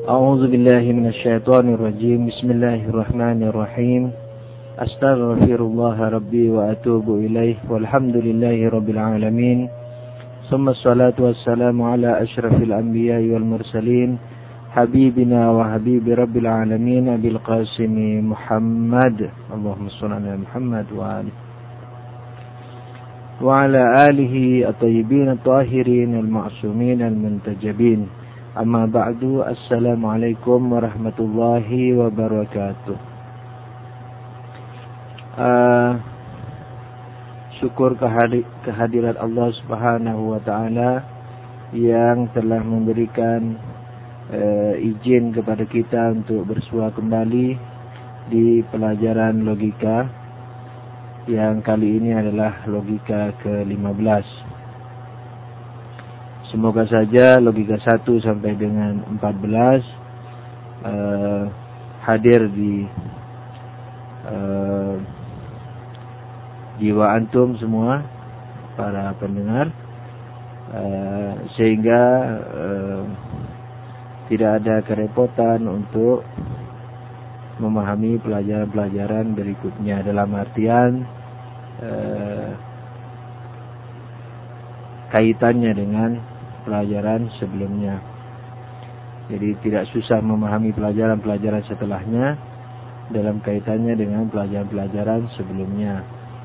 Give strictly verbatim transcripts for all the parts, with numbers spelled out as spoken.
A'udzu billahi minasyaitonir rajim. Bismillahirrahmanirrahim. Astaghfirullah rabbi wa atubu ilaih. Walhamdulillahi rabbil alamin. Summa salatu wassalamu ala asyrafil anbiya'i wal mursalin. Habibina wa habibi rabbil alamin Abil Qasim Muhammad. Allahumma shalli ala Muhammad wa ali wa ala alihi at-tayyibin at-tahirin al-ma'sumin al-muntajabin. Amma ba'du. Assalamualaikum warahmatullahi wabarakatuh. uh, Syukur kehadir, kehadirat Allah subhanahu wa ta'ala yang telah memberikan uh, izin kepada kita untuk bersua kembali di pelajaran logika, yang kali ini adalah logika ke lima belas. Semoga saja logika satu sampai dengan empat belas uh, hadir di uh, jiwa antum semua, para pendengar, uh, sehingga uh, tidak ada kerepotan untuk memahami pelajaran-pelajaran berikutnya, dalam artian uh, kaitannya dengan pelajaran sebelumnya. Jadi tidak susah memahami pelajaran-pelajaran setelahnya dalam kaitannya dengan pelajaran-pelajaran sebelumnya.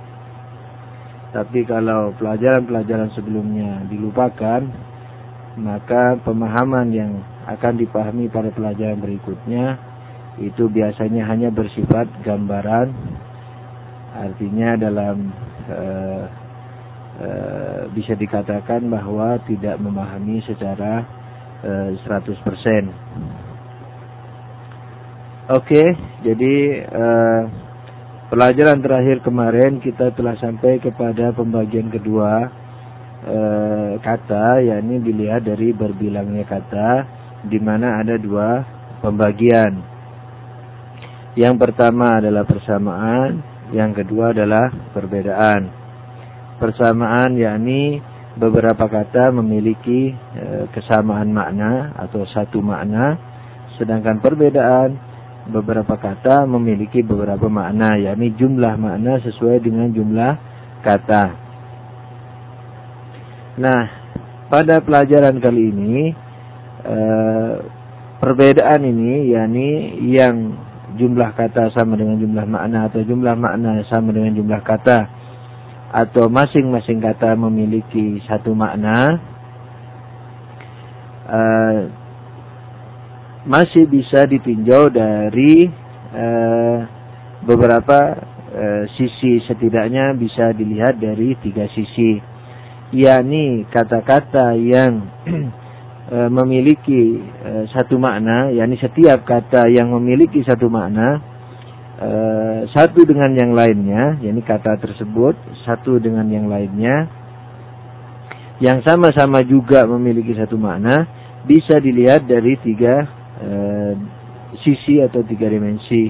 Tapi kalau pelajaran-pelajaran sebelumnya dilupakan, maka pemahaman yang akan dipahami pada pelajaran berikutnya itu biasanya hanya bersifat gambaran. Artinya dalam uh, Uh, bisa dikatakan bahwa tidak memahami secara uh, seratus persen. Oke, okay, jadi uh, pelajaran terakhir kemarin kita telah sampai kepada pembagian kedua uh, kata, yakni dilihat dari berbilangnya kata, di mana ada dua pembagian. Yang pertama adalah persamaan, yang kedua adalah perbedaan. Persamaan yakni beberapa kata memiliki e, kesamaan makna atau satu makna, sedangkan perbedaan beberapa kata memiliki beberapa makna, yakni jumlah makna sesuai dengan jumlah kata. Nah, pada pelajaran kali ini e, perbedaan ini yakni yang jumlah kata sama dengan jumlah makna, atau jumlah makna sama dengan jumlah kata, atau masing-masing kata memiliki satu makna, uh, masih bisa ditinjau dari uh, beberapa uh, sisi. Setidaknya bisa dilihat dari tiga sisi, yakni kata-kata yang uh, memiliki uh, satu makna, yakni setiap kata yang memiliki satu makna Uh, satu dengan yang lainnya, yakni kata tersebut satu dengan yang lainnya yang sama-sama juga memiliki satu makna, bisa dilihat dari tiga uh, sisi atau tiga dimensi.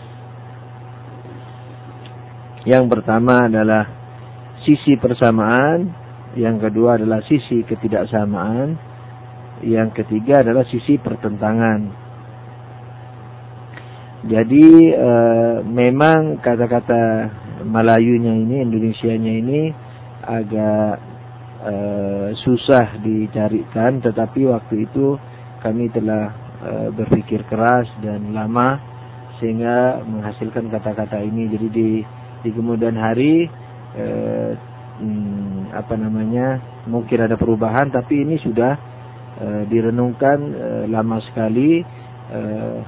Yang pertama adalah sisi persamaan, yang kedua adalah sisi ketidaksamaan, yang ketiga adalah sisi pertentangan. Jadi e, memang kata-kata Melayunya ini, Indonesianya ini agak e, susah dicarikan, tetapi waktu itu kami telah e, berpikir keras dan lama sehingga menghasilkan kata-kata ini. Jadi di, di kemudian hari e, hmm, apa namanya mungkin ada perubahan, tapi ini sudah e, direnungkan e, lama sekali. E,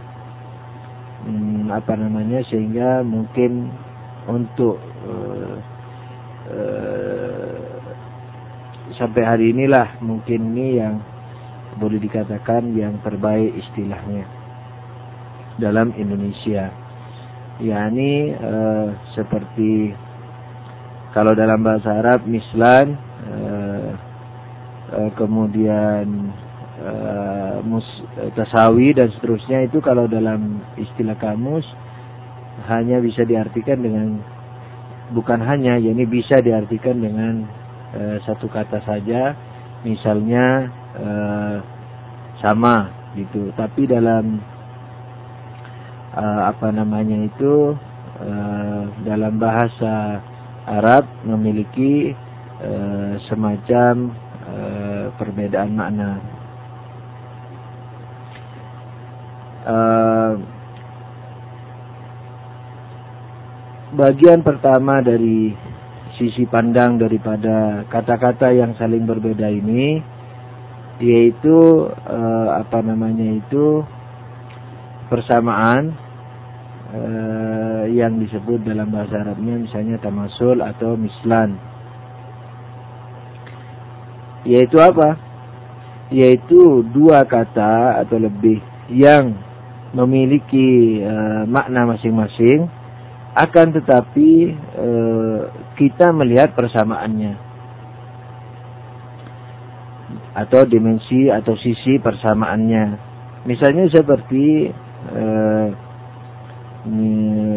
Hmm, apa namanya sehingga mungkin untuk uh, uh, sampai hari inilah mungkin ini yang boleh dikatakan yang terbaik istilahnya dalam Indonesia, yakni uh, seperti kalau dalam bahasa Arab mislan, uh, uh, kemudian Uh, mus, uh, tasawi dan seterusnya. Itu kalau dalam istilah kamus hanya bisa diartikan dengan, bukan hanya, yakni bisa diartikan dengan uh, satu kata saja. Misalnya uh, sama gitu. Tapi dalam uh, apa namanya itu uh, dalam bahasa Arab memiliki uh, semacam uh, perbedaan makna. Uh, bagian pertama dari sisi pandang daripada kata-kata yang saling berbeda ini, yaitu eh, apa namanya itu persamaan eh, yang disebut dalam bahasa Arabnya misalnya tamasul atau mislan. Yaitu apa? Yaitu dua kata atau lebih yang memiliki eh, makna masing-masing, akan tetapi e, kita melihat persamaannya atau dimensi atau sisi persamaannya. Misalnya seperti e, ini,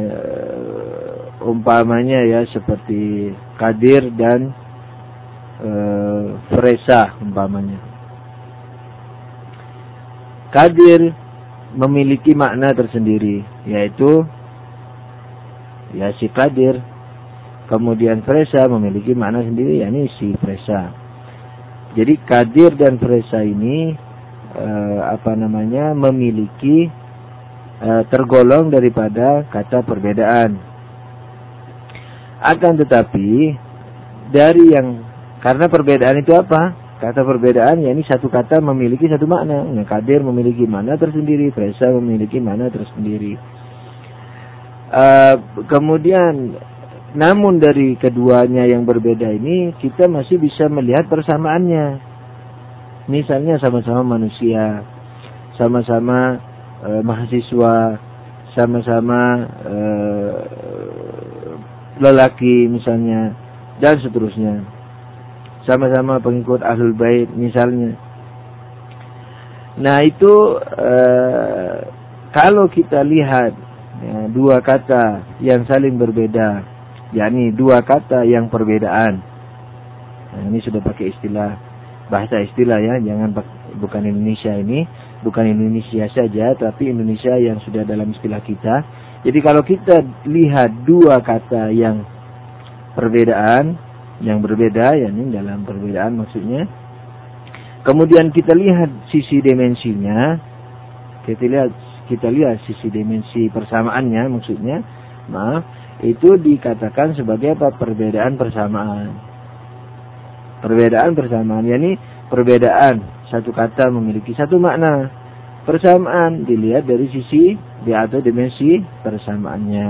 umpamanya ya seperti Qadir dan e, Fresa umpamanya. Qadir memiliki makna tersendiri, yaitu ya si Qadir. Kemudian Fresa memiliki makna sendiri, yakni si Fresa. Jadi Qadir dan Fresa ini eh, apa namanya memiliki eh, tergolong daripada kata perbedaan. Akan tetapi dari yang karena perbedaan itu apa? Kata perbedaan yakni satu kata memiliki satu makna. Nah, Qadir memiliki makna tersendiri, Fresa memiliki makna tersendiri. Uh, kemudian namun dari keduanya yang berbeda ini kita masih bisa melihat persamaannya. Misalnya sama-sama manusia, sama-sama uh, mahasiswa, sama-sama uh, lelaki misalnya, dan seterusnya, sama-sama pengikut Ahlul Bait misalnya. Nah itu uh, kalau kita lihat ya, dua kata yang saling berbeda, yakni dua kata yang perbedaan. Nah, ini sudah pakai istilah bahasa istilah ya, jangan bukan Indonesia ini, bukan Indonesia saja, tapi Indonesia yang sudah dalam istilah kita. Jadi kalau kita lihat dua kata yang perbedaan, yang berbeda, yakni dalam perbedaan maksudnya. Kemudian kita lihat sisi dimensinya, kita lihat kita lihat sisi dimensi persamaannya maksudnya, maaf, itu dikatakan sebagai apa? Perbedaan persamaan. Perbedaan persamaan, yakni perbedaan satu kata memiliki satu makna. Persamaan dilihat dari sisi atau dimensi persamaannya.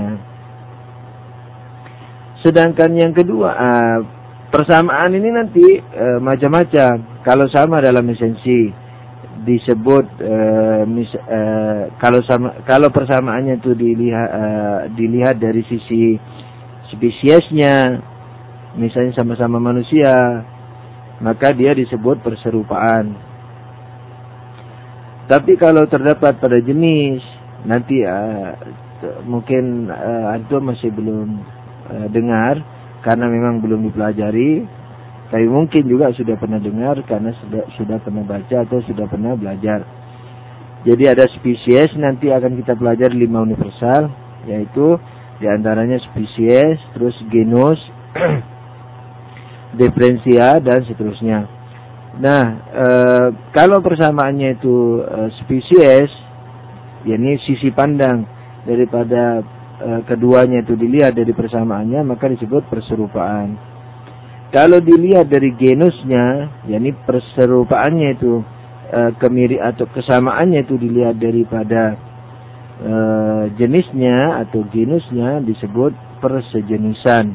Sedangkan yang kedua, uh, persamaan ini nanti uh, macam-macam. Kalau sama dalam esensi disebut uh, mis, uh, kalau sama kalau persamaannya itu dilihat uh, dilihat dari sisi spesiesnya, misalnya sama-sama manusia, maka dia disebut perserupaan. Tapi kalau terdapat pada jenis, nanti uh, mungkin uh, antum masih belum uh, dengar karena memang belum dipelajari. Tapi mungkin juga sudah pernah dengar karena sudah sudah pernah baca atau sudah pernah belajar. Jadi ada spesies, nanti akan kita pelajari lima universal, yaitu diantaranya spesies, terus genus, diferensia, dan seterusnya. Nah, e, kalau persamaannya itu e, spesies, yakni sisi pandang daripada e, keduanya itu dilihat dari persamaannya, maka disebut perserupaan. Kalau dilihat dari genusnya, yakni perserupaannya itu e, kemiri atau kesamaannya itu dilihat daripada e, jenisnya atau genusnya, disebut persejenisan.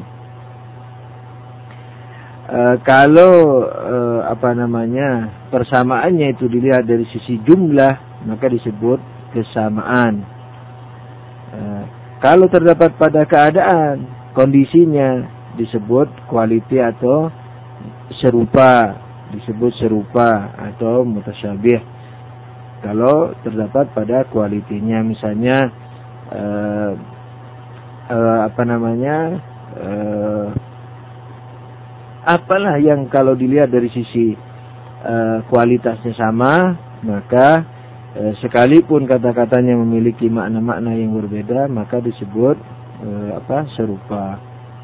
E, kalau e, apa namanya persamaannya itu dilihat dari sisi jumlah, maka disebut kesamaan. E, kalau terdapat pada keadaan, kondisinya, disebut kualiti atau serupa, disebut serupa atau mutasyabih. Kalau terdapat pada kualitinya, misalnya eh, eh, apa namanya eh, apalah yang kalau dilihat dari sisi eh, kualitasnya sama, maka e, sekalipun kata-katanya memiliki makna-makna yang berbeda, maka disebut e, apa serupa.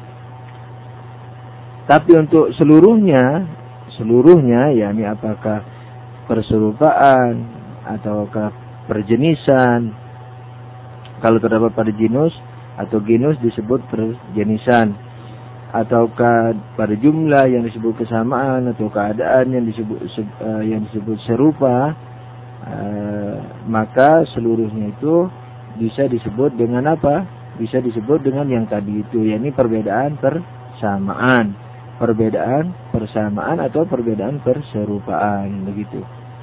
Tapi untuk seluruhnya, seluruhnya yakni apakah perserupaan ataukah perjenisan, kalau terdapat pada genus atau genus disebut perjenisan, ataukah pada jumlah yang disebut kesamaan atau keadaan yang disebut uh, yang disebut serupa, uh, maka seluruhnya itu bisa disebut dengan apa? Bisa disebut dengan yang tadi itu, yakni perbedaan persamaan, perbedaan persamaan atau perbedaan perserupaan, begitu.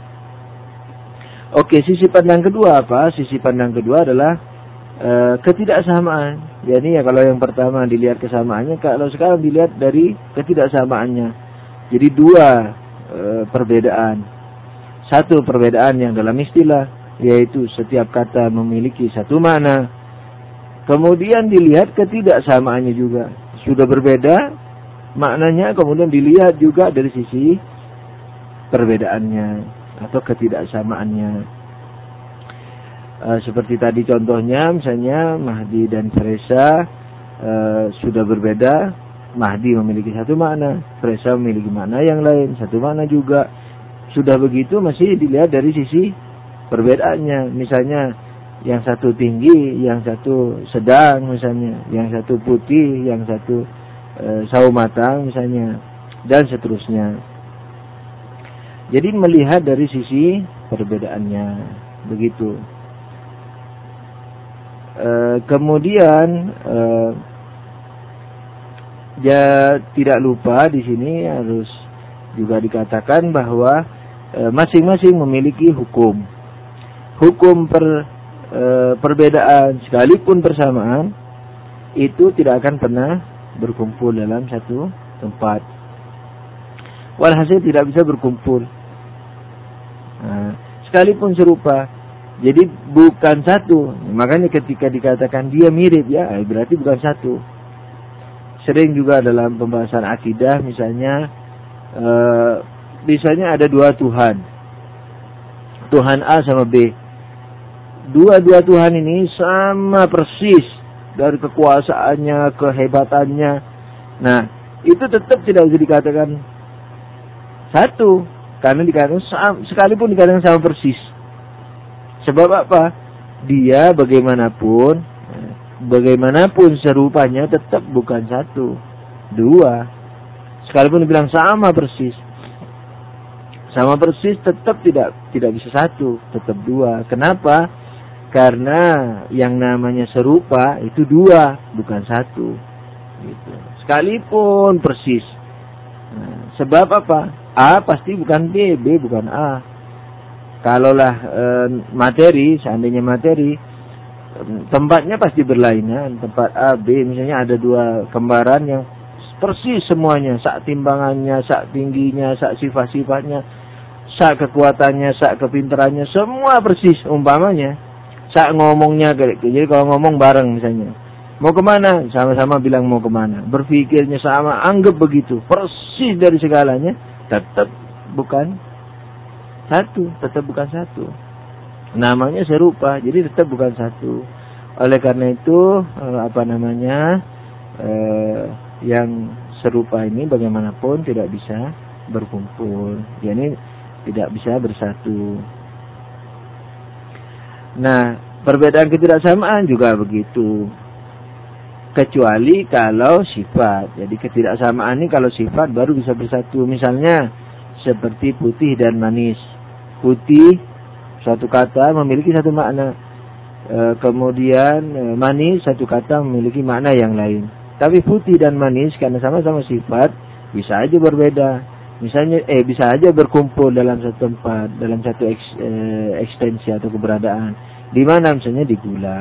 Oke, sisi pandang kedua apa? Sisi pandang kedua adalah e, ketidaksamaan. Jadi ya kalau yang pertama dilihat kesamaannya, kalau sekarang dilihat dari ketidaksamaannya. Jadi dua e, perbedaan. Satu perbedaan yang dalam istilah, yaitu setiap kata memiliki satu makna. Kemudian dilihat ketidaksamaannya juga. Sudah berbeda maknanya, kemudian dilihat juga dari sisi perbedaannya atau ketidaksamaannya. E, seperti tadi contohnya, misalnya Mahdi dan Fresa e, sudah berbeda. Mahdi memiliki satu makna, Fresa memiliki makna yang lain, satu makna juga. Sudah begitu masih dilihat dari sisi perbedaannya. Misalnya yang satu tinggi, yang satu sedang misalnya, yang satu putih, yang satu e, sawo matang misalnya, dan seterusnya. Jadi melihat dari sisi perbedaannya, begitu. E, kemudian e, ya tidak lupa di sini harus juga dikatakan bahwa e, masing-masing memiliki hukum. Hukum per e, perbedaan sekalipun persamaan itu tidak akan pernah berkumpul dalam satu tempat. Walhasil tidak bisa berkumpul. Nah, sekalipun serupa, jadi bukan satu. Makanya ketika dikatakan dia mirip, ya berarti bukan satu. Sering juga dalam pembahasan akidah, misalnya, e, misalnya ada dua Tuhan, Tuhan A sama B. Dua-dua Tuhan ini sama persis dari kekuasaannya, kehebatannya. Nah, itu tetap tidak bisa dikatakan satu. Karena dikatakan sekalipun dikatakan sama persis. Sebab apa? Dia bagaimanapun, bagaimanapun serupanya tetap bukan satu, dua. Sekalipun dibilang sama persis, sama persis tetap tidak tidak bisa satu, tetap dua. Kenapa? Karena yang namanya serupa itu dua, bukan satu. Gitu. Sekalipun persis. Nah, sebab apa? A pasti bukan B, B bukan A. Kalaulah e, materi, seandainya materi, tempatnya pasti berlainan. Tempat A, B, misalnya ada dua kembaran yang persis semuanya. Sak timbangannya, sak tingginya, sak sifat-sifatnya, sak kekuatannya, sak kepintarannya, semua persis umpamanya. Sak ngomongnya, jadi kalau ngomong bareng misalnya. Mau kemana? Sama-sama bilang mau kemana. Berpikirnya sama, anggap begitu. Persis dari segalanya. Tetap bukan satu, tetap bukan satu. Namanya serupa, jadi tetap bukan satu. Oleh karena itu, apa namanya, eh, yang serupa ini bagaimanapun tidak bisa berkumpul. Yani tidak bisa bersatu. Nah, perbedaan ketidaksamaan juga begitu. Kecuali kalau sifat. Jadi ketidaksamaan ini kalau sifat baru bisa bersatu. Misalnya seperti putih dan manis. Putih satu kata memiliki satu makna. E, kemudian e, manis satu kata memiliki makna yang lain. Tapi putih dan manis karena sama-sama sifat bisa aja berbeda. Misalnya eh bisa aja berkumpul dalam satu tempat, dalam satu eks, e, ekstensi atau keberadaan. Di mana misalnya di gula.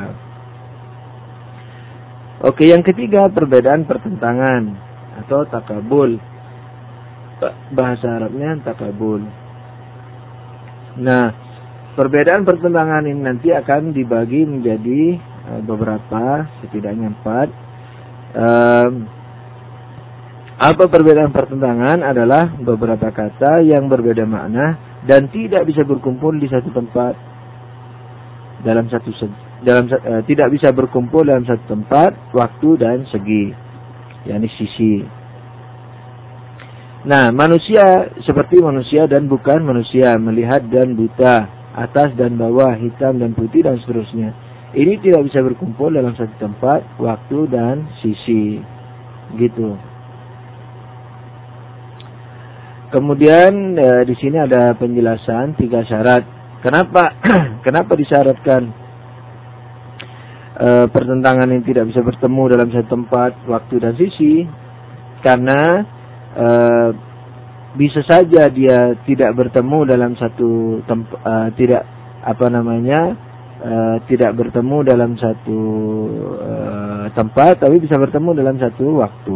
Oke, yang ketiga perbedaan pertentangan atau takabul. Bahasa Arabnya takabul. Nah, perbedaan pertentangan ini nanti akan dibagi menjadi uh, beberapa, setidaknya empat. Um, apa perbedaan pertentangan? Adalah beberapa kata yang berbeda makna dan tidak bisa berkumpul di satu tempat. dalam satu dalam uh, tidak bisa berkumpul dalam satu tempat, waktu dan segi, yakni sisi. Nah, manusia seperti manusia dan bukan manusia, melihat dan buta, atas dan bawah, hitam dan putih dan seterusnya. Ini tidak bisa berkumpul dalam satu tempat, waktu dan sisi. Gitu. Kemudian eh, di sini ada penjelasan tiga syarat. Kenapa kenapa disyaratkan eh, pertentangan yang tidak bisa bertemu dalam satu tempat, waktu dan sisi? Karena eh, bisa saja dia tidak bertemu dalam satu tempat, eh, tidak apa namanya eh, tidak bertemu dalam satu eh, tempat, tapi bisa bertemu dalam satu waktu.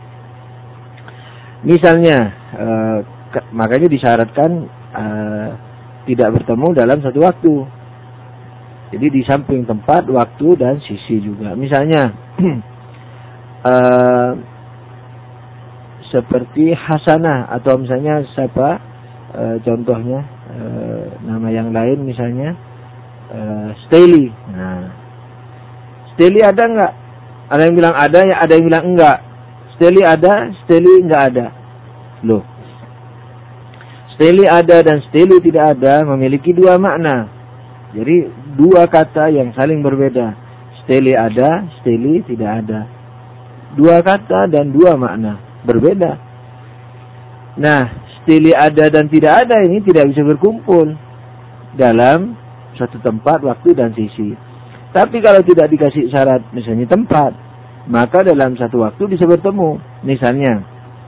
Misalnya, eh, ke, makanya disyaratkan eh, tidak bertemu dalam satu waktu. Jadi di samping tempat, waktu dan sisi juga. Misalnya, eh, seperti Hasanah atau misalnya siapa? Eh, contohnya eh, nama yang lain misalnya eh, Steli. Nah, Steli ada nggak? Ada yang bilang ada, ya ada yang bilang enggak. Steli ada, Steli enggak ada. Loh. Steli ada dan Steli tidak ada memiliki dua makna. Jadi dua kata yang saling berbeda. Steli ada, Steli tidak ada. Dua kata dan dua makna berbeda. Nah, Steli ada dan tidak ada ini tidak bisa berkumpul dalam satu tempat, waktu dan sisi. Tapi kalau tidak dikasih syarat misalnya tempat, maka dalam satu waktu bisa bertemu. Misalnya,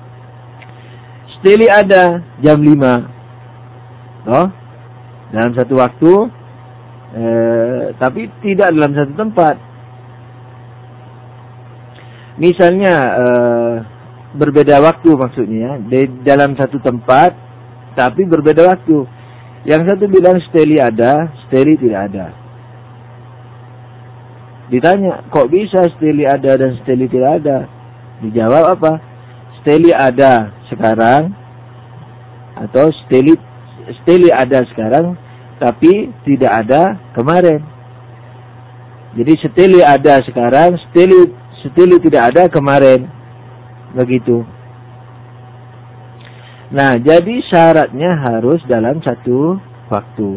Steli ada jam lima. Oh, dalam satu waktu, eh, tapi tidak dalam satu tempat. Misalnya, eh, berbeda waktu maksudnya. Di dalam satu tempat, tapi berbeda waktu. Yang satu bilang Steli ada, Steli tidak ada. Ditanya, kok bisa Steli ada dan Steli tidak ada? Dijawab apa? Steli ada sekarang, atau Steli Steli ada sekarang, tapi tidak ada kemarin. Jadi Steli ada sekarang, Steli Steli tidak ada kemarin. Begitu. Nah, jadi syaratnya harus dalam satu waktu.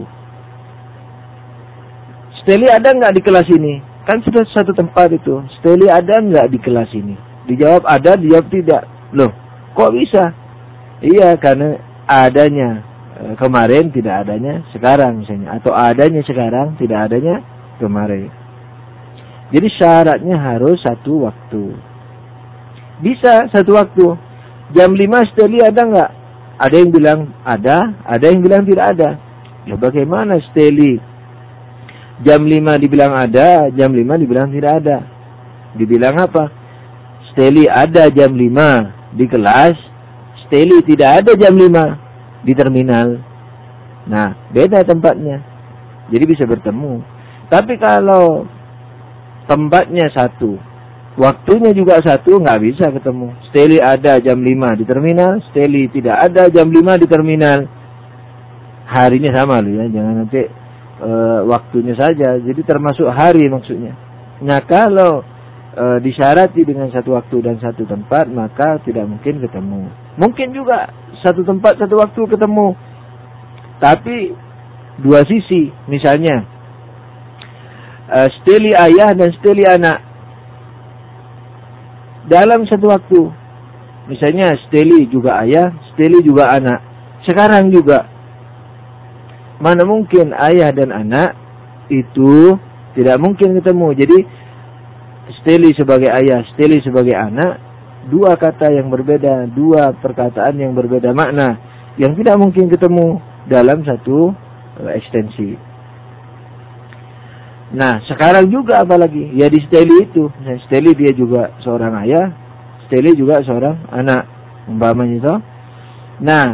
Steli ada nggak di kelas ini? Kan sudah satu tempat itu. Steli ada nggak di kelas ini? Dijawab ada, dijawab tidak. Loh, kok bisa? Iya, karena adanya e, kemarin, tidak adanya sekarang misalnya. Atau adanya sekarang, tidak adanya kemarin. Jadi syaratnya harus satu waktu. Bisa satu waktu. Jam lima Steli ada nggak? Ada yang bilang ada, ada yang bilang tidak ada. Ya bagaimana Steli? Jam lima dibilang ada, jam lima dibilang tidak ada. Dibilang apa? Steli ada jam lima di kelas, Steli tidak ada jam lima di terminal. Nah, beda tempatnya. Jadi bisa bertemu. Tapi kalau tempatnya satu, waktunya juga satu, nggak bisa ketemu. Steli ada jam lima di terminal, Steli tidak ada jam lima di terminal. Harinya sama loh ya, jangan nanti E, waktunya saja, jadi termasuk hari maksudnya. Nah, kalau e, disyarati dengan satu waktu dan satu tempat, maka tidak mungkin ketemu. Mungkin juga satu tempat satu waktu ketemu, tapi dua sisi. Misalnya e, Steli ayah dan Steli anak dalam satu waktu. Misalnya Steli juga ayah, Steli juga anak. Sekarang juga. Mana mungkin ayah dan anak itu tidak mungkin ketemu. Jadi Steli sebagai ayah, Steli sebagai anak, dua kata yang berbeda, dua perkataan yang berbeda makna, yang tidak mungkin ketemu dalam satu uh, ekstensi. Nah, sekarang juga apalagi, ya di Steli itu, nah, Steli dia juga seorang ayah, Steli juga seorang anak, umpamanya itu. Nah,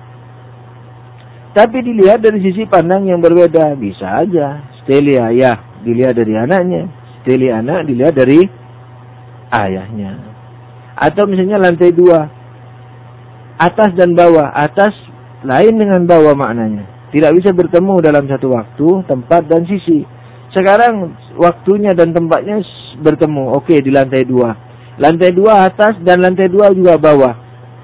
tapi dilihat dari sisi pandang yang berbeda. Bisa aja Steli ayah dilihat dari anaknya, Steli anak dilihat dari ayahnya. Atau misalnya lantai dua, atas dan bawah. Atas lain dengan bawah maknanya. Tidak bisa bertemu dalam satu waktu, tempat dan sisi. Sekarang waktunya dan tempatnya bertemu. Oke, di lantai dua. Lantai dua atas dan lantai dua juga bawah.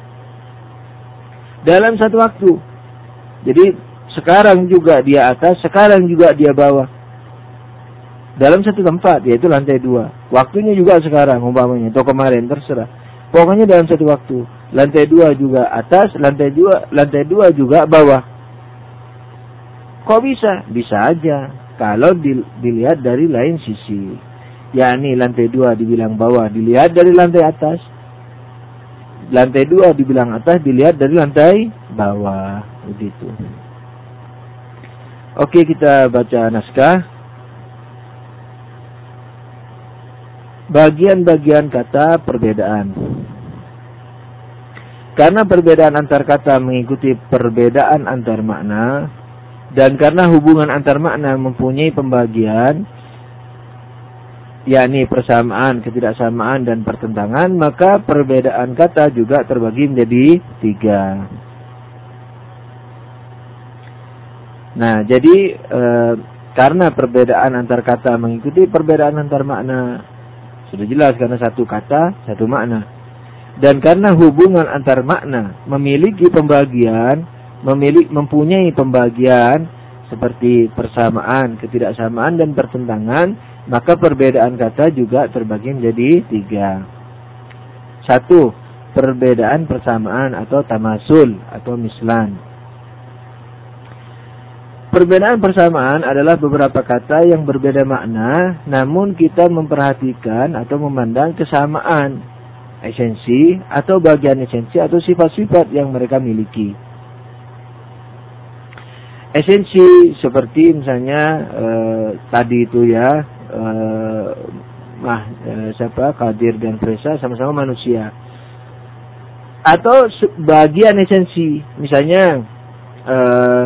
Dalam satu waktu. Jadi sekarang juga dia atas, sekarang juga dia bawah. Dalam satu tempat, yaitu lantai dua. Waktunya juga sekarang, umpamanya, atau kemarin, terserah. Pokoknya dalam satu waktu. Lantai dua juga atas, lantai dua, lantai dua juga bawah. Kok bisa? Bisa aja. Kalau dilihat dari lain sisi. yakni lantai dua dibilang bawah dilihat dari lantai atas. Lantai dua dibilang atas dilihat dari lantai bawah. Begitu. Oke, kita baca naskah. Bagian-bagian kata perbedaan. Karena perbedaan antar kata mengikuti perbedaan antar makna, dan karena hubungan antar makna mempunyai pembagian, yakni persamaan, ketidaksamaan, dan pertentangan, maka perbedaan kata juga terbagi menjadi tiga. Nah, jadi e, karena perbedaan antar kata mengikuti perbedaan antar makna, sudah jelas karena satu kata, satu makna. Dan karena hubungan antar makna memiliki pembagian, memiliki, mempunyai pembagian seperti persamaan, ketidaksamaan, dan pertentangan, maka perbedaan kata juga terbagi menjadi tiga. Satu, perbedaan persamaan atau tamasul atau mislan. Perbedaan persamaan adalah beberapa kata yang berbeda makna, namun kita memperhatikan atau memandang kesamaan, esensi atau bagian esensi atau sifat-sifat yang mereka miliki. Esensi seperti misalnya eh, tadi itu ya, eh, mah eh, siapa Qadir dan Fresa sama-sama manusia. Atau bagian esensi, misalnya eh,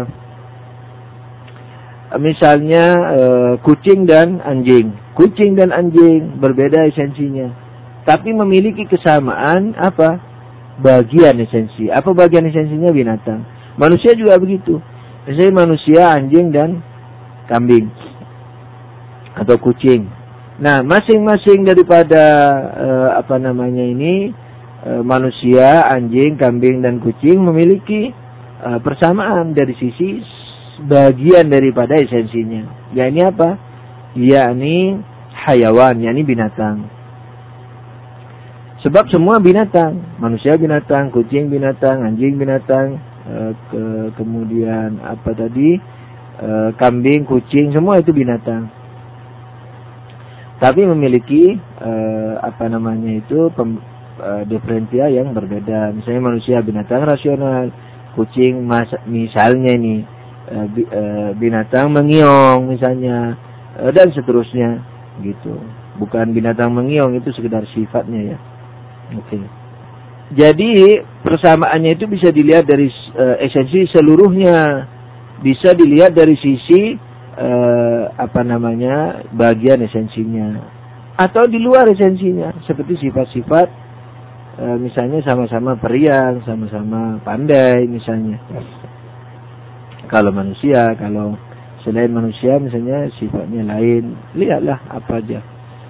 misalnya eh, kucing dan anjing. Kucing dan anjing berbeda esensinya, tapi memiliki kesamaan apa? Bagian esensi. Apa bagian esensinya? Binatang. Manusia juga begitu. Misalnya manusia, anjing, dan kambing atau kucing. Nah, masing-masing daripada eh, apa namanya ini eh, manusia, anjing, kambing, dan kucing memiliki eh, persamaan dari sisi bagian daripada esensinya. Yakni apa? Yakni hayawan, yakni binatang. Sebab semua binatang, manusia binatang, kucing binatang, anjing binatang, e, ke, kemudian apa tadi, e, kambing, kucing, semua itu binatang. Tapi memiliki e, apa namanya itu pem, e, diferensia yang berbeda. Misalnya manusia binatang rasional, kucing mas, misalnya ini e, e, binatang mengiong misalnya, e, dan seterusnya gitu. Bukan binatang mengiong, itu sekedar sifatnya ya. Oke. Okay. Jadi persamaannya itu bisa dilihat dari uh, esensi seluruhnya, bisa dilihat dari sisi uh, apa namanya bagian esensinya, atau di luar esensinya, seperti sifat-sifat uh, misalnya sama-sama periang, sama-sama pandai misalnya. Kalau manusia, kalau selain manusia misalnya sifatnya lain, lihatlah apa aja.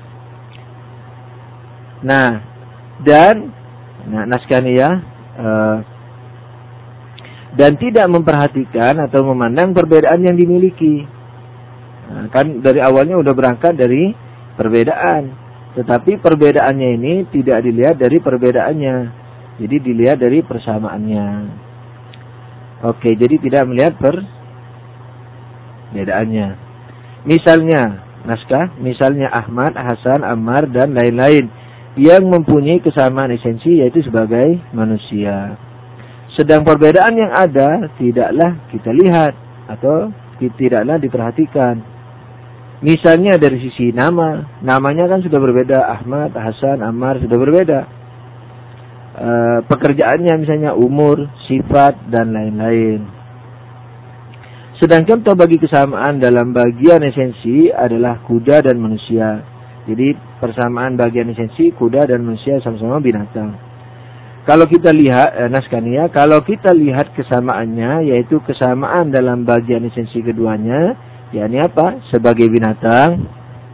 Nah. Dan nah, naskah ini ya uh, dan tidak memperhatikan atau memandang perbedaan yang dimiliki. Nah, kan dari awalnya udah berangkat dari perbedaan, tetapi perbedaannya ini tidak dilihat dari perbedaannya, jadi dilihat dari persamaannya. Oke, jadi tidak melihat perbedaannya. Misalnya naskah, misalnya Ahmad, Hasan, Ammar, dan lain-lain yang mempunyai kesamaan esensi, yaitu sebagai manusia. Sedang perbedaan yang ada tidaklah kita lihat atau tidaklah diperhatikan. Misalnya dari sisi nama, namanya kan sudah berbeda, Ahmad, Hasan, Ammar sudah berbeda. E, pekerjaannya misalnya umur, sifat, dan lain-lain. Sedangkan bagi kesamaan dalam bagian esensi adalah kuda dan manusia. Jadi persamaan bagian esensi kuda dan manusia sama-sama binatang. Kalau kita lihat eh, naskahnya, kalau kita lihat kesamaannya, yaitu kesamaan dalam bagian esensi keduanya, yakni apa? Sebagai binatang,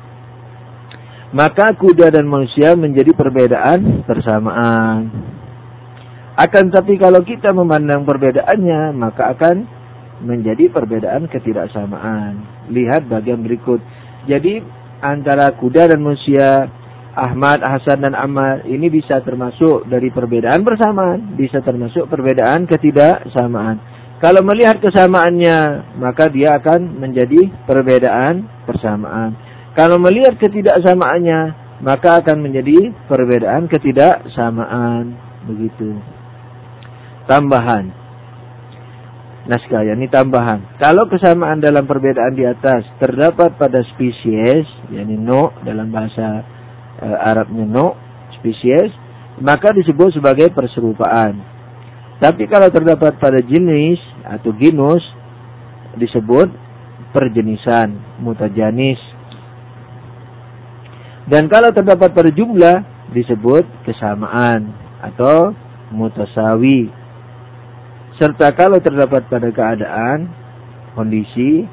maka kuda dan manusia menjadi perbedaan persamaan. Akan tapi kalau kita memandang perbedaannya, maka akan menjadi perbedaan ketidaksamaan. Lihat bagian berikut. Jadi antara kuda dan manusia, Ahmad, Hasan dan Ammar ini bisa termasuk dari perbedaan persamaan, bisa termasuk perbedaan ketidaksamaan. Kalau melihat kesamaannya, maka dia akan menjadi perbedaan persamaan. Kalau melihat ketidaksamaannya, maka akan menjadi perbedaan ketidaksamaan. Begitu. Tambahan. Naskah, yakni tambahan. Kalau kesamaan dalam perbedaan di atas terdapat pada spesies, yakni no dalam bahasa e, Arabnya no, spesies, maka disebut sebagai perserupaan. Tapi kalau terdapat pada jenis atau genus, disebut perjenisan, mutajanis. Dan kalau terdapat pada jumlah, disebut kesamaan atau mutasawi. Serta kalau terdapat pada keadaan, kondisi,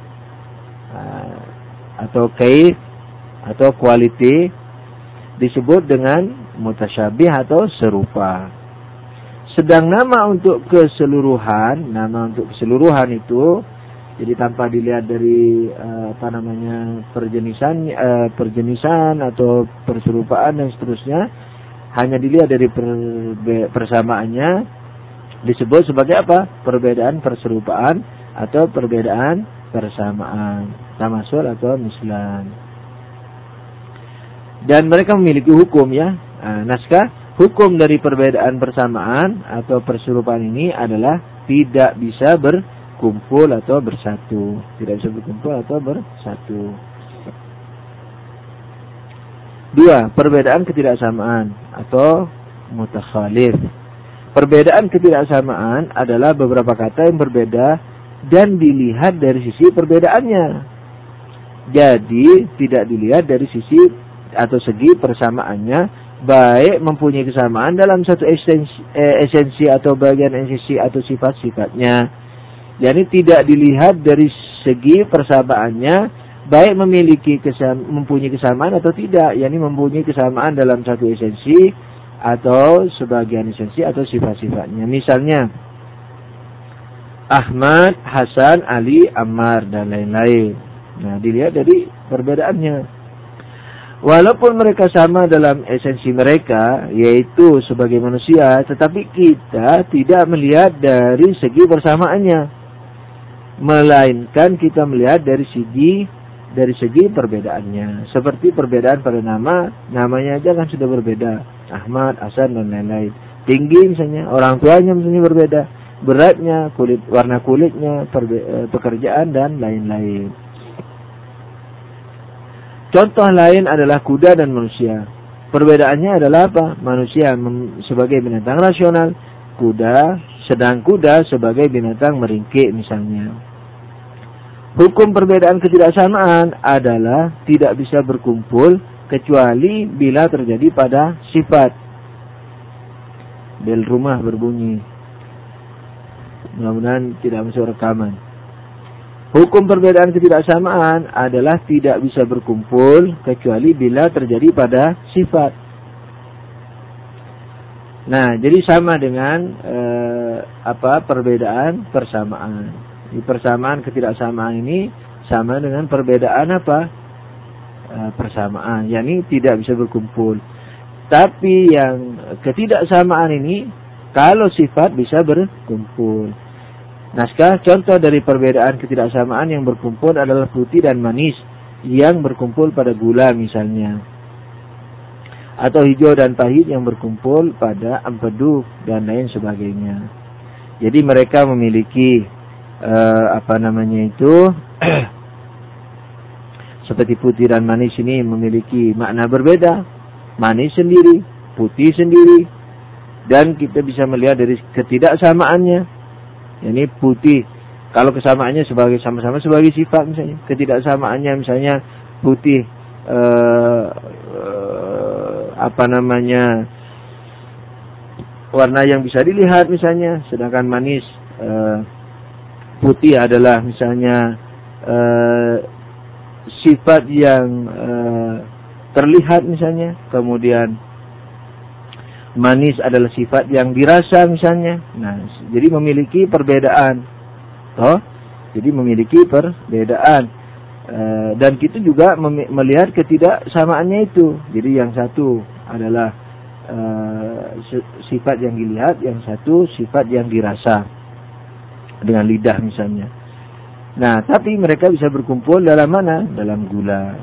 atau kaif, atau quality, disebut dengan mutasyabih atau serupa. Sedang nama untuk keseluruhan, nama untuk keseluruhan itu, jadi tanpa dilihat dari apa namanya perjenisan, perjenisan atau perserupaan dan seterusnya, hanya dilihat dari per, persamaannya, disebut sebagai apa? Perbedaan perserupaan atau perbedaan persamaan, tamasul atau mislan. Dan mereka memiliki hukum ya. Nah, naskah, hukum dari perbedaan persamaan atau perserupaan ini adalah tidak bisa berkumpul atau bersatu. Tidak bisa berkumpul atau bersatu. Dua, perbedaan ketidaksamaan atau mutakhalif. Perbedaan ketidaksamaan adalah beberapa kata yang berbeda dan dilihat dari sisi perbedaannya. Jadi tidak dilihat dari sisi atau segi persamaannya, baik mempunyai kesamaan dalam satu esensi, eh, esensi atau bagian esensi atau sifat-sifatnya. Jadi tidak dilihat dari segi persamaannya, baik memiliki kesam, mempunyai kesamaan atau tidak, yakni mempunyai kesamaan dalam satu esensi atau sebagian esensi atau sifat-sifatnya. Misalnya Ahmad, Hasan, Ali, Ammar dan lain-lain. Nah, dilihat dari perbedaannya. Walaupun mereka sama dalam esensi mereka, yaitu sebagai manusia, tetapi kita tidak melihat dari segi persamaannya, melainkan kita melihat dari segi dari segi perbedaannya. Seperti perbedaan pada nama, namanya aja kan sudah berbeda. Ahmad, Hasan dan lain-lain. Tinggi misalnya, orang tuanya misalnya berbeda, beratnya, kulit, warna kulitnya, perbe, pekerjaan dan lain-lain. Contoh lain adalah kuda dan manusia. Perbedaannya adalah apa? Manusia sebagai binatang rasional, kuda, sedang kuda sebagai binatang meringkik misalnya. Hukum perbedaan ketidaksamaan adalah tidak bisa berkumpul kecuali bila terjadi pada sifat. Bel rumah berbunyi. Mudah-mudahan tidak masuk rekaman. Hukum perbedaan ketidaksamaan adalah tidak bisa berkumpul kecuali bila terjadi pada sifat. Nah, jadi sama dengan eh, apa perbedaan persamaan. Di persamaan ketidaksamaan ini sama dengan perbedaan apa? E, persamaan, yakni tidak bisa berkumpul. Tapi yang ketidaksamaan ini kalau sifat bisa berkumpul. Naskah, contoh dari perbedaan ketidaksamaan yang berkumpul adalah putih dan manis yang berkumpul pada gula misalnya. Atau hijau dan pahit yang berkumpul pada empedu dan lain sebagainya. Jadi mereka memiliki Uh, apa namanya itu seperti putih dan manis ini memiliki makna berbeda. Manis sendiri, putih sendiri, dan kita bisa melihat dari ketidaksamaannya. Ini putih, kalau kesamaannya sebagai sama-sama sebagai sifat misalnya, ketidaksamaannya misalnya putih uh, uh, apa namanya warna yang bisa dilihat misalnya, sedangkan manis uh, putih adalah misalnya uh, sifat yang uh, terlihat misalnya, kemudian manis adalah sifat yang dirasa misalnya. Nah, jadi memiliki perbedaan. Toh? Jadi memiliki perbedaan. E, dan kita juga mem- melihat ketidaksamaannya itu. Jadi yang satu adalah e, sifat yang dilihat, yang satu sifat yang dirasa dengan lidah misalnya. Nah, tapi mereka bisa berkumpul dalam mana? Dalam gula.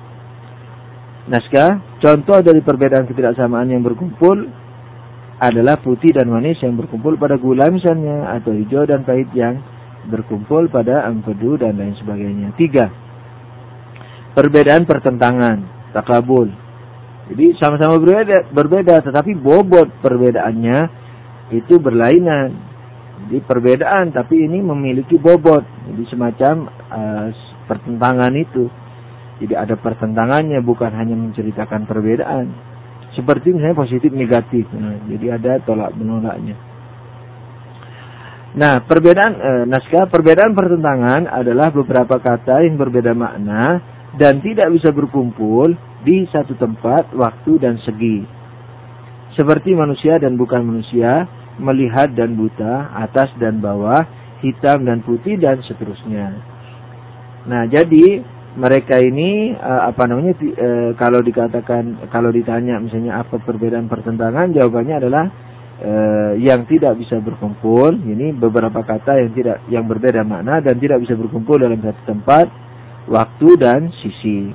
Naskah, contoh dari perbedaan ketidaksamaan yang berkumpul adalah putih dan manis yang berkumpul pada gula misalnya, atau hijau dan pahit yang berkumpul pada empedu dan lain sebagainya. Tiga, perbedaan pertentangan, takabul. Jadi sama-sama berbeda, berbeda, tetapi bobot perbedaannya itu berlainan. Jadi perbedaan, tapi ini memiliki bobot. Jadi semacam uh, pertentangan itu. Jadi ada pertentangannya, bukan hanya menceritakan perbedaan. Seperti misalnya positif negatif. Nah, jadi ada tolak menolaknya. Nah, perbedaan eh, naskah perbedaan pertentangan adalah beberapa kata yang berbeda makna dan tidak bisa berkumpul di satu tempat, waktu dan segi. Seperti manusia dan bukan manusia, melihat dan buta, atas dan bawah, hitam dan putih dan seterusnya. Nah, jadi mereka ini uh, apa namanya uh, kalau dikatakan kalau ditanya misalnya apa perbedaan pertentangan, jawabannya adalah uh, yang tidak bisa berkumpul. Ini beberapa kata yang tidak yang berbeda makna dan tidak bisa berkumpul dalam satu tempat, waktu dan sisi.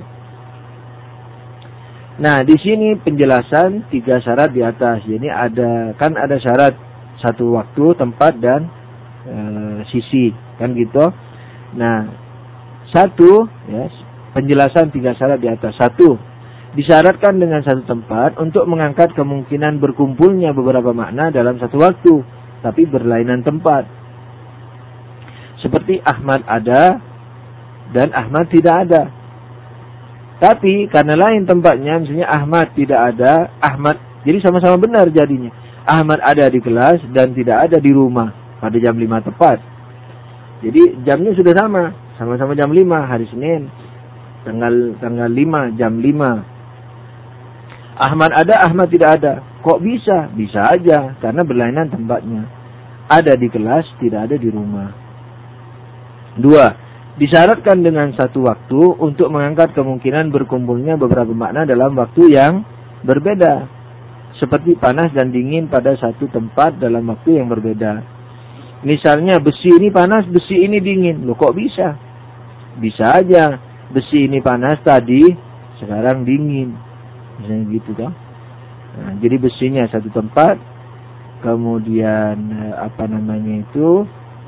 Nah, di sini penjelasan tiga syarat di atas. Jadi ada kan ada syarat satu waktu, tempat dan uh, sisi, kan gitu. Nah, satu, ya, penjelasan tiga syarat di atas. Satu, disyaratkan dengan satu tempat untuk mengangkat kemungkinan berkumpulnya beberapa makna dalam satu waktu, tapi berlainan tempat. Seperti Ahmad ada dan Ahmad tidak ada. Tapi karena lain tempatnya, misalnya Ahmad tidak ada, Ahmad, jadi sama-sama benar jadinya. Ahmad ada di kelas dan tidak ada di rumah pada jam lima tepat. Jadi jamnya sudah sama. Sama-sama jam lima hari Senin. Tanggal tanggal lima jam lima. Ahmad ada, Ahmad tidak ada. Kok bisa? Bisa aja karena berlainan tempatnya. Ada di kelas, tidak ada di rumah. Dua, disyaratkan dengan satu waktu untuk mengangkat kemungkinan berkumpulnya beberapa makna dalam waktu yang berbeda. Seperti panas dan dingin pada satu tempat dalam waktu yang berbeda. Misalnya besi ini panas, besi ini dingin. Loh kok bisa? Bisa aja besi ini panas tadi, sekarang dingin. Misalnya gitu kan. Nah, jadi besinya satu tempat, kemudian apa namanya itu,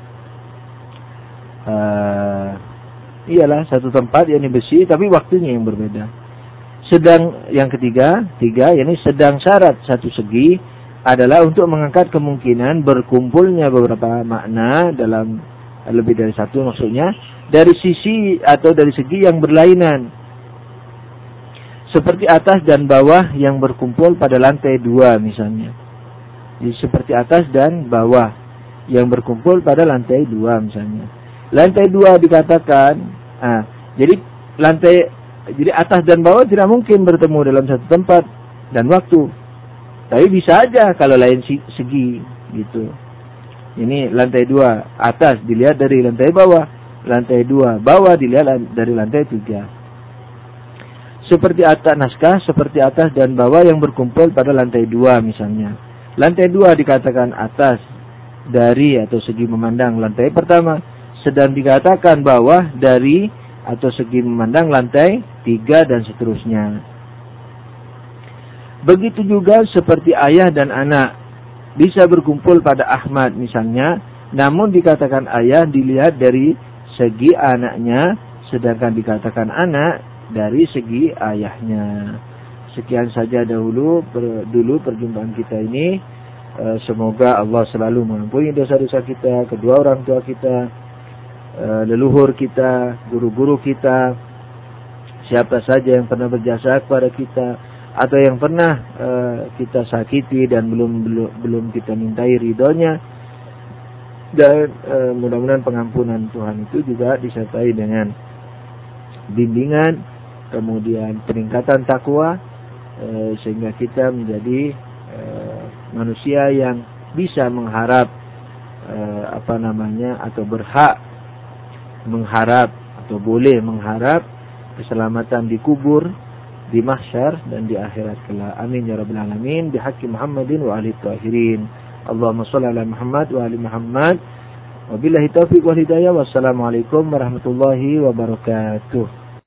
uh, iyalah satu tempat yakni besi, tapi waktunya yang berbeda. Sedang yang ketiga, tiga, yakni sedang syarat satu segi adalah untuk mengangkat kemungkinan berkumpulnya beberapa makna dalam lebih dari satu, maksudnya dari sisi atau dari segi yang berlainan. Seperti atas dan bawah yang berkumpul pada lantai dua misalnya. Jadi seperti atas dan bawah yang berkumpul pada lantai dua misalnya. Lantai dua dikatakan, ah, jadi lantai, jadi atas dan bawah tidak mungkin bertemu dalam satu tempat dan waktu. Tapi bisa aja kalau lain segi gitu. Ini lantai dua, atas dilihat dari lantai bawah. Lantai dua, bawah dilihat dari lantai tiga. Seperti atas naskah, seperti atas dan bawah yang berkumpul pada lantai dua misalnya. Lantai dua dikatakan atas dari atau segi memandang lantai pertama. Sedang dikatakan bawah dari atau segi memandang lantai tiga dan seterusnya. Begitu juga seperti ayah dan anak. Bisa berkumpul pada Ahmad misalnya, namun dikatakan ayah dilihat dari segi anaknya, sedangkan dikatakan anak dari segi ayahnya. Sekian saja dahulu per, dulu perjumpaan kita ini. E, semoga Allah selalu mengampuni dosa-dosa kita, kedua orang tua kita, e, leluhur kita, guru-guru kita, siapa saja yang pernah berjasa kepada kita atau yang pernah uh, kita sakiti dan belum belum belum kita mintai ridhonya. Dan e, mudah-mudahan pengampunan Tuhan itu juga disertai dengan bimbingan, kemudian peningkatan takwa, e, sehingga kita menjadi e, manusia yang bisa mengharap e, apa namanya atau berhak mengharap atau boleh mengharap keselamatan di kubur, di mahsyar dan di akhirat kelak. Amin ya rabbal alamin. Bihaqqi Muhammadin wa alihi tahirin. Allahumma shalli ala Muhammad wa ali Muhammad. Wabillahi taufiq wal hidayah. Wassalamualaikum warahmatullahi wabarakatuh.